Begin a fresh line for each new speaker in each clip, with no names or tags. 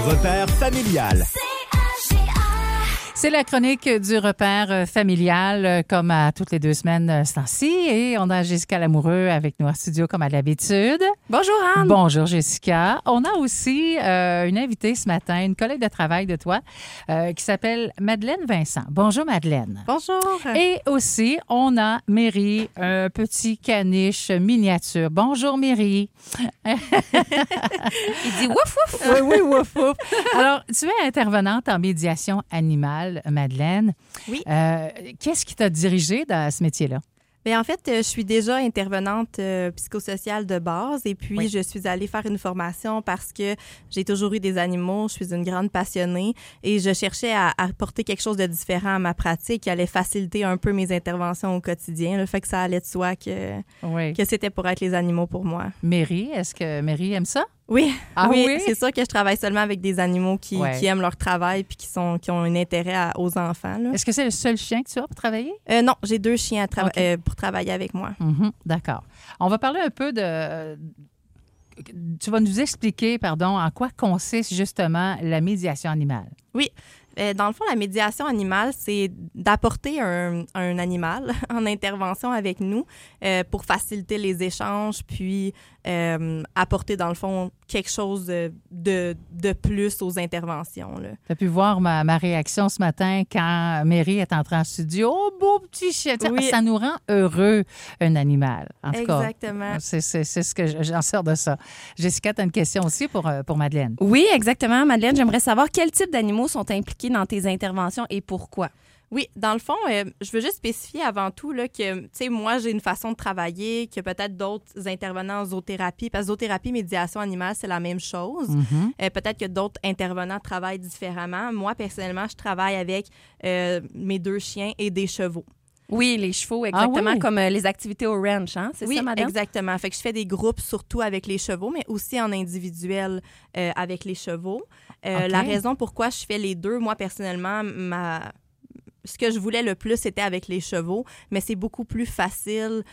Repère familial.
C'est la chronique du repère familial, comme à toutes les 2 semaines ce temps-ci. Et on a Jessica Lamoureux avec nous en studio, comme à l'habitude.
Bonjour, Anne.
Bonjour, Jessica. On a aussi une invitée ce matin, une collègue de travail de toi, qui s'appelle Madeleine Vincent. Bonjour, Madeleine.
Bonjour.
Et aussi, on a Méry, un petit caniche miniature. Bonjour, Méry.
Il dit wouf, wouf.
Oui, wouf, wouf. Alors, tu es intervenante en médiation animale, Madeleine.
Oui.
Qu'est-ce qui t'a dirigée dans ce métier-là?
Bien, en fait, je suis déjà intervenante psychosociale de base et puis
Oui.
je suis allée faire une formation parce que j'ai toujours eu des animaux, je suis une grande passionnée et je cherchais à apporter quelque chose de différent à ma pratique qui allait faciliter un peu mes interventions au quotidien. Le fait que ça allait de soi que c'était pour être les animaux pour moi.
Méry, est-ce que Méry aime ça?
Oui,
Ah oui?
c'est sûr que je travaille seulement avec des animaux qui aiment leur travail puis qui ont un intérêt aux enfants. Là.
Est-ce que c'est le seul chien que tu as pour travailler?
Non, j'ai 2 chiens pour travailler avec moi.
D'accord. On va parler un peu de... Tu vas nous expliquer, en quoi consiste justement la médiation animale.
Oui. Dans le fond, la médiation animale, c'est d'apporter un animal en intervention avec nous pour faciliter les échanges, puis apporter, dans le fond, quelque chose de plus aux interventions.
Tu as pu voir ma réaction ce matin quand Méry est entrée en studio. Oh, beau petit chien!
Oui.
Ça nous rend heureux, un animal. En tout cas,
exactement.
c'est ce que j'en sors de ça. Jessica, tu as une question aussi pour Madeleine.
Oui, exactement. Madeleine, j'aimerais savoir quels types d'animaux sont impliqués dans tes interventions et pourquoi.
Oui, dans le fond, je veux juste spécifier avant tout là, que, tu sais, moi, j'ai une façon de travailler, que peut-être d'autres intervenants en zoothérapie, parce que zoothérapie, médiation animale, c'est la même chose. Peut-être que d'autres intervenants travaillent différemment. Moi, personnellement, je travaille avec mes 2 chiens et des chevaux.
Oui, les chevaux, exactement,
oui?
comme les activités au ranch, hein? C'est
oui,
ça, madame?
Exactement. Fait que je fais des groupes surtout avec les chevaux, mais aussi en individuel avec les chevaux.
Okay.
La raison pourquoi je fais les 2, moi, personnellement, ce que je voulais le plus, c'était avec les chevaux, mais c'est beaucoup plus facile,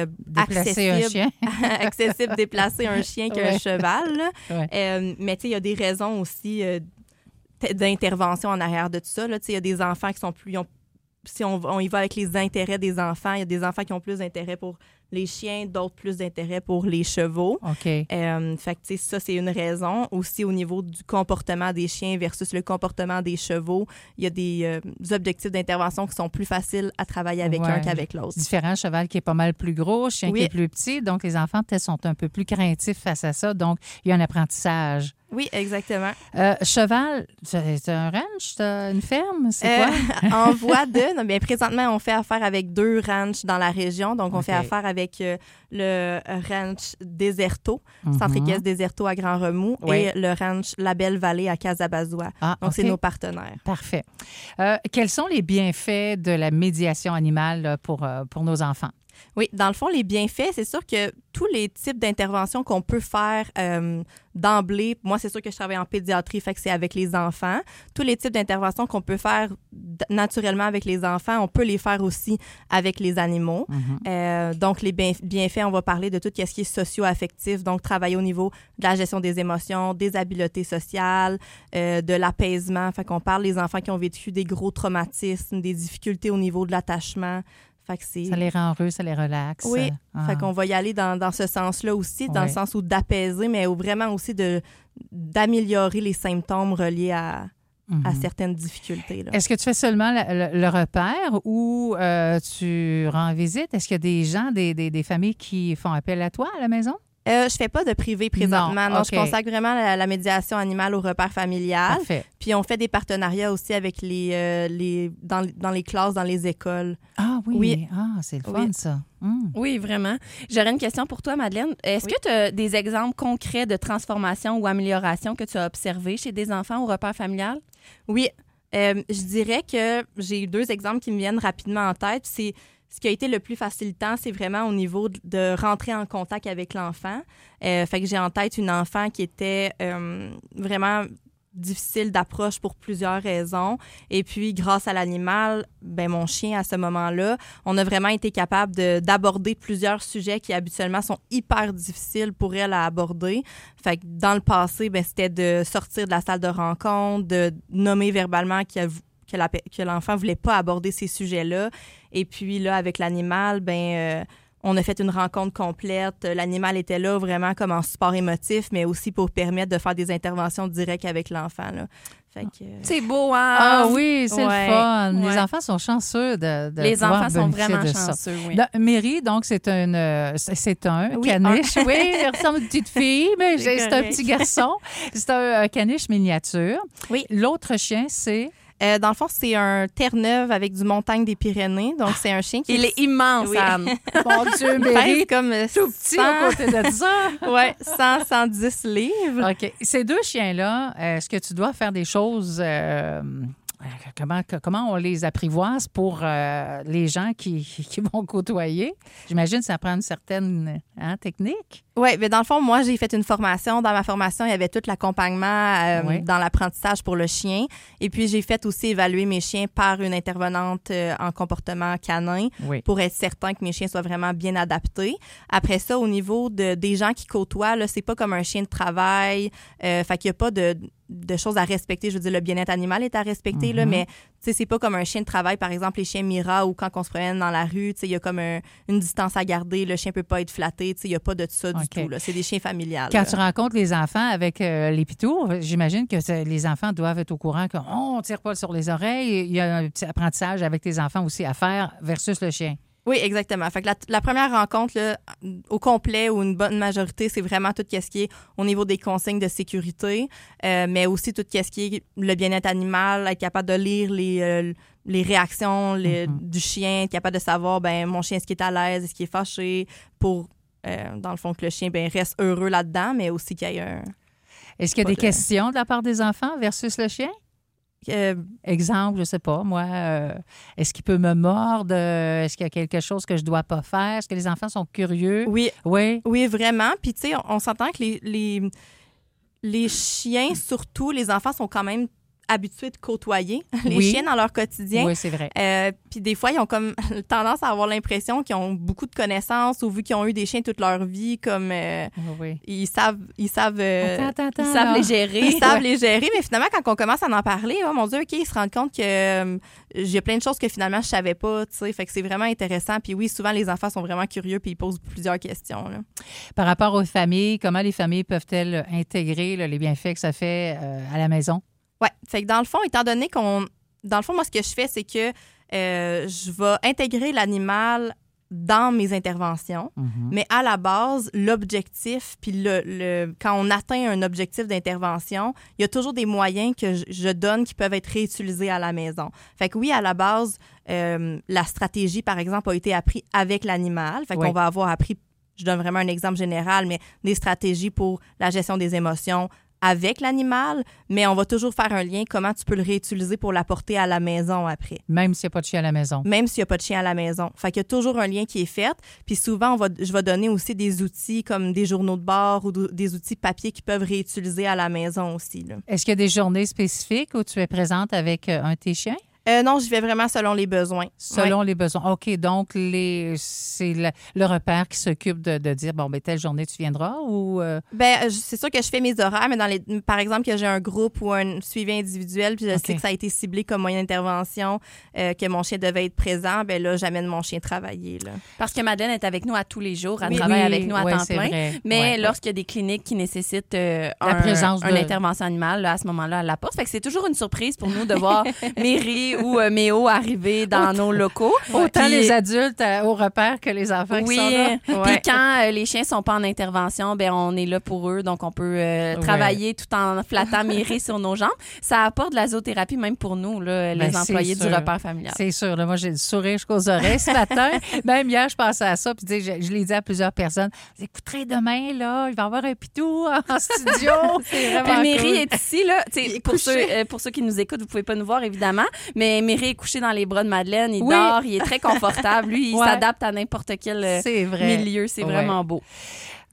accessible, déplacer un chien qu'un cheval. Là. Mais tu sais, il y a des raisons aussi d'intervention en arrière de tout ça. Tu sais, il y a des enfants qui sont plus... Si on y va avec les intérêts des enfants, il y a des enfants qui ont plus d'intérêt pour les chiens, d'autres plus d'intérêt pour les chevaux.
OK.
Fait que, tu sais, ça, c'est une raison. Aussi, au niveau du comportement des chiens versus le comportement des chevaux, il y a des objectifs d'intervention qui sont plus faciles à travailler avec un qu'avec l'autre.
Différent, cheval qui est pas mal plus gros, chien qui est plus petit. Donc, les enfants, peut-être, sont un peu plus craintifs face à ça. Donc, il y a un apprentissage.
Oui, exactement.
Cheval, c'est un ranch, t'as une ferme, c'est quoi?
En voie de... Non, bien, présentement, on fait affaire avec 2 ranchs dans la région. Donc, on fait affaire avec le ranch Deserto, Centre équestre Deserto à Grand Remous et le ranch La Belle Vallée à Casabazois. Donc, c'est nos partenaires.
Parfait. Quels sont les bienfaits de la médiation animale là, pour nos enfants?
Oui, dans le fond, les bienfaits, c'est sûr que tous les types d'interventions qu'on peut faire d'emblée, moi, c'est sûr que je travaille en pédiatrie, fait que c'est avec les enfants. Tous les types d'interventions qu'on peut faire naturellement avec les enfants, on peut les faire aussi avec les animaux. Donc, les bienfaits, on va parler de tout ce qui est socio-affectif, donc travailler au niveau de la gestion des émotions, des habiletés sociales, de l'apaisement. Fait qu'on parle des enfants qui ont vécu des gros traumatismes, des difficultés au niveau de l'attachement.
Ça les rend heureux, ça les relaxe.
Oui, fait qu'on va y aller dans ce sens-là aussi, dans le sens où d'apaiser, mais vraiment aussi d'améliorer les symptômes reliés à certaines difficultés. Là.
Est-ce que tu fais seulement le repère ou tu rends visite? Est-ce qu'il y a des gens, des familles qui font appel à toi à la maison?
Je fais pas de privé présentement. Non, je consacre vraiment la médiation animale au repère familial.
Parfait.
Puis on fait des partenariats aussi avec dans les classes, dans les écoles.
Ah oui. Ah, c'est le fun, ça.
Oui, vraiment. J'aurais une question pour toi, Madeleine. Est-ce que tu as des exemples concrets de transformation ou amélioration que tu as observés chez des enfants au repère familial?
Oui. Je dirais que j'ai 2 exemples qui me viennent rapidement en tête. Ce qui a été le plus facilitant, c'est vraiment au niveau de rentrer en contact avec l'enfant. Fait que j'ai en tête une enfant qui était vraiment difficile d'approche pour plusieurs raisons. Et puis, grâce à l'animal, ben mon chien, à ce moment-là, on a vraiment été capable d'aborder plusieurs sujets qui, habituellement, sont hyper difficiles pour elle à aborder. Fait que dans le passé, ben c'était de sortir de la salle de rencontre, de nommer verbalement que l'enfant voulait pas aborder ces sujets-là. Et puis, là, avec l'animal, on a fait une rencontre complète. L'animal était là vraiment comme en support émotif, mais aussi pour permettre de faire des interventions directes avec l'enfant, là. Fait que...
C'est beau, hein?
Ah oui, c'est le fun.
Ouais.
Les enfants sont chanceux de
Les enfants sont
bénéficier
vraiment
de ça.
chanceux, oui.
Mary, donc, c'est un caniche. Oui, il ressemble à une petite fille, mais c'est un
correct.
petit garçon. C'est un caniche miniature.
Oui.
L'autre chien, c'est...
Dans le fond, c'est un Terre-Neuve avec du Montagne des Pyrénées. Donc, c'est un chien qui...
Il est immense,
Oui.
Anne.
Mon Dieu,
pèse
Mary,
comme
tout petit à côté de ça.
Ouais, 110 livres.
OK. Ces deux chiens-là, est-ce que tu dois faire des choses... Comment on les apprivoise pour les gens qui vont côtoyer? J'imagine que ça prend une certaine technique.
Oui, mais dans le fond, moi, j'ai fait une formation. Dans ma formation, il y avait tout l'accompagnement
Oui.
dans l'apprentissage pour le chien. Et puis, j'ai fait aussi évaluer mes chiens par une intervenante en comportement canin
Oui.
pour être certain que mes chiens soient vraiment bien adaptés. Après ça, au niveau des gens qui côtoient, là, c'est pas comme un chien de travail. Fait qu'il n'y a pas de choses à respecter. Je veux dire, le bien-être animal est à respecter, là, mais c'est pas comme un chien de travail, par exemple, les chiens Mira, ou quand on se promène dans la rue, il y a comme une distance à garder, le chien peut pas être flatté, il n'y a pas de ça du tout. Là. C'est des chiens familiales.
Quand tu rencontres les enfants avec les pitous, j'imagine que les enfants doivent être au courant qu'on ne tire pas sur les oreilles. Il y a un petit apprentissage avec les enfants aussi à faire versus le chien.
Oui, exactement. Fait que la première rencontre, là, au complet ou une bonne majorité, c'est vraiment tout ce qui est au niveau des consignes de sécurité, mais aussi tout ce qui est le bien-être animal, être capable de lire les réactions du chien, être capable de savoir, mon chien, est-ce qu'il est à l'aise, est-ce qu'il est fâché, pour, dans le fond, que le chien reste heureux là-dedans, mais aussi qu'il y ait un...
Est-ce qu'il y a des questions de la part des enfants versus le chien? Exemple, je sais pas, moi, est-ce qu'il peut me mordre? Est-ce qu'il y a quelque chose que je dois pas faire? Est-ce que les enfants sont curieux?
Oui.
Oui.
Oui, vraiment. Puis, tu sais, on s'entend que les chiens, surtout, les enfants sont quand même habitués de côtoyer les chiens dans leur quotidien.
Oui, c'est vrai.
Puis des fois, ils ont comme tendance à avoir l'impression qu'ils ont beaucoup de connaissances ou vu qu'ils ont eu des chiens toute leur vie, comme ils savent
les gérer.
Ils savent les gérer, mais finalement, quand on commence à en parler, oh mon Dieu, OK, ils se rendent compte que j'ai plein de choses que finalement, je savais pas, tu sais. Fait que c'est vraiment intéressant. Puis oui, souvent, les enfants sont vraiment curieux puis ils posent plusieurs questions, là.
Par rapport aux familles, comment les familles peuvent-elles intégrer les bienfaits que ça fait à la maison?
Oui. Fait que dans le fond, étant donné moi, ce que je fais, c'est que je vais intégrer l'animal dans mes interventions, mais à la base, l'objectif, puis quand on atteint un objectif d'intervention, il y a toujours des moyens que je donne qui peuvent être réutilisés à la maison. Fait que oui, à la base, la stratégie, par exemple, a été apprise avec l'animal. Fait qu'on va avoir appris, je donne vraiment un exemple général, mais des stratégies pour la gestion des émotions, avec l'animal, mais on va toujours faire un lien, comment tu peux le réutiliser pour l'apporter à la maison après.
Même s'il n'y a pas de chien à la maison.
Même s'il n'y a pas de chien à la maison. Fait qu'il y a toujours un lien qui est fait. Puis souvent, je vais donner aussi des outils comme des journaux de bord ou des outils papier qui peuvent réutiliser à la maison aussi, là.
Est-ce qu'il y a des journées spécifiques où tu es présente avec un de tes chiens?
Non, j'y vais vraiment selon les besoins.
Selon les besoins. OK, donc c'est le repère qui s'occupe de dire, telle journée, tu viendras ou...
c'est sûr que je fais mes horaires, mais par exemple, que j'ai un groupe ou un suivi individuel, puis je sais que ça a été ciblé comme moyen d'intervention, que mon chien devait être présent, là, j'amène mon chien travailler, là.
Parce que Madeleine est avec nous à tous les jours, elle travaille avec nous à temps plein.
Vrai.
Mais lorsqu'il y a des cliniques qui nécessitent une intervention animale, là, à ce moment-là, elle la pose. Fait que c'est toujours une surprise pour nous de voir Mary ou Méo arriver dans nos locaux.
Autant les adultes au repère que les enfants qui sont là.
Puis quand les chiens sont pas en intervention, on est là pour eux, donc on peut travailler tout en flattant Mary sur nos jambes. Ça apporte de la zoothérapie même pour nous, là, les employés du repère familial.
C'est sûr. Là, moi, j'ai le sourire jusqu'aux oreilles ce matin. Même hier, je pensais à ça, puis je l'ai dit à plusieurs personnes. Vous écouterez demain, là, il va y avoir un pitou en studio. C'est vraiment
Puis Mary
cool.
est ici, là. Pour ceux qui nous écoutent, vous pouvez pas nous voir, évidemment, mais Mary est couché dans les bras de Madeleine, il dort, il est très confortable. Lui, il s'adapte à n'importe quel milieu. C'est vraiment beau.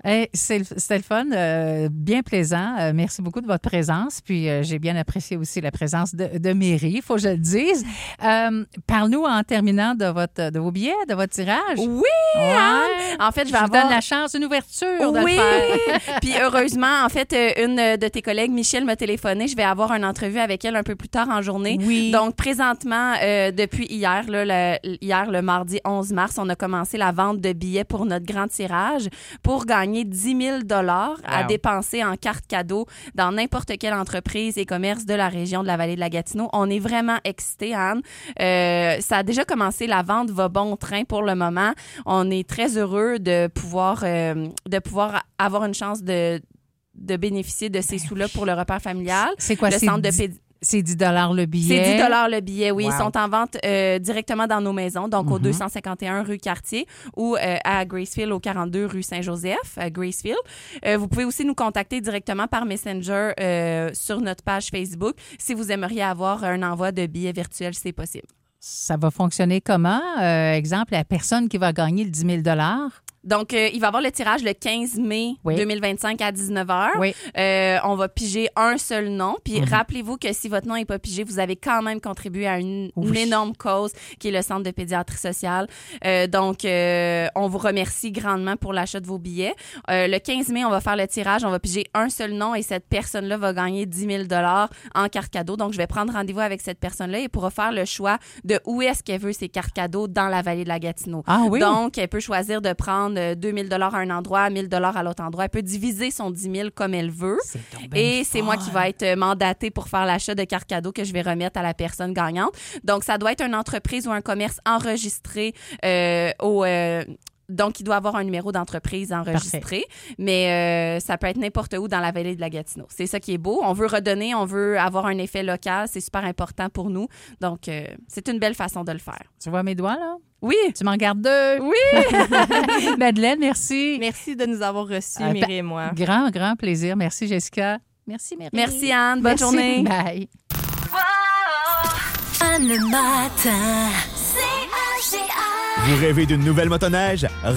Hey, c'était le fun, bien plaisant. Merci beaucoup de votre présence. Puis j'ai bien apprécié aussi la présence de Méry, il faut que je le dise. Parle-nous en terminant de vos billets, de votre tirage.
Oui!
Ouais.
En fait, je
vous donne la chance, une ouverture de le faire.
Puis heureusement, en fait, une de tes collègues, Michel, m'a téléphoné. Je vais avoir une entrevue avec elle un peu plus tard en journée.
Oui.
Donc, présentement, depuis hier, le mardi 11 mars, on a commencé la vente de billets pour notre grand tirage pour gagner 10 000 $ à dépenser en carte cadeau dans n'importe quelle entreprise et commerce de la région de la vallée de la Gatineau. On est vraiment excités, Anne. Ça a déjà commencé. La vente va bon train pour le moment. On est très heureux de pouvoir avoir une chance de bénéficier de ces sous-là pour le repas familial.
C'est quoi? C'est 10 $ le billet.
C'est 10 $ le billet, oui.
Wow.
Ils sont en vente directement dans nos maisons, donc au 251 rue Cartier ou à Gracefield, au 42 rue Saint-Joseph, à Gracefield. Vous pouvez aussi nous contacter directement par Messenger sur notre page Facebook si vous aimeriez avoir un envoi de billets virtuels, c'est possible.
Ça va fonctionner comment? Exemple, la personne qui va gagner le 10 000 $.
Donc, il va y avoir le tirage le 15 mai 2025 à 19h.
Oui.
On va piger un seul nom. Puis rappelez-vous que si votre nom n'est pas pigé, vous avez quand même contribué à une énorme cause qui est le Centre de pédiatrie sociale. Donc, on vous remercie grandement pour l'achat de vos billets. Le 15 mai, on va faire le tirage. On va piger un seul nom et cette personne-là va gagner 10 000 $ en carte cadeau. Donc, je vais prendre rendez-vous avec cette personne-là et pourra faire le choix de où est-ce qu'elle veut ses cartes cadeaux dans la vallée de la Gatineau.
Ah oui?
Donc, elle peut choisir de prendre 2 000 $ à un endroit, 1 000 $ à l'autre endroit. Elle peut diviser son 10 000 comme elle veut. Et c'est moi qui vais être mandatée pour faire l'achat de cartes cadeaux que je vais remettre à la personne gagnante. Donc, ça doit être une entreprise ou un commerce enregistré donc, il doit avoir un numéro d'entreprise enregistré, mais ça peut être n'importe où dans la vallée de la Gatineau. C'est ça qui est beau. On veut redonner, on veut avoir un effet local. C'est super important pour nous. Donc, c'est une belle façon de le faire.
Tu vois mes doigts, là?
Oui.
Tu m'en gardes 2?
Oui.
Madeleine, merci.
Merci de nous avoir reçus, Méry et moi.
Grand plaisir. Merci, Jessica. Merci, Méry.
Merci, Anne. Bonne journée.
Bye.
Anne le matin. C-H-G-A.
Vous rêvez d'une nouvelle motoneige?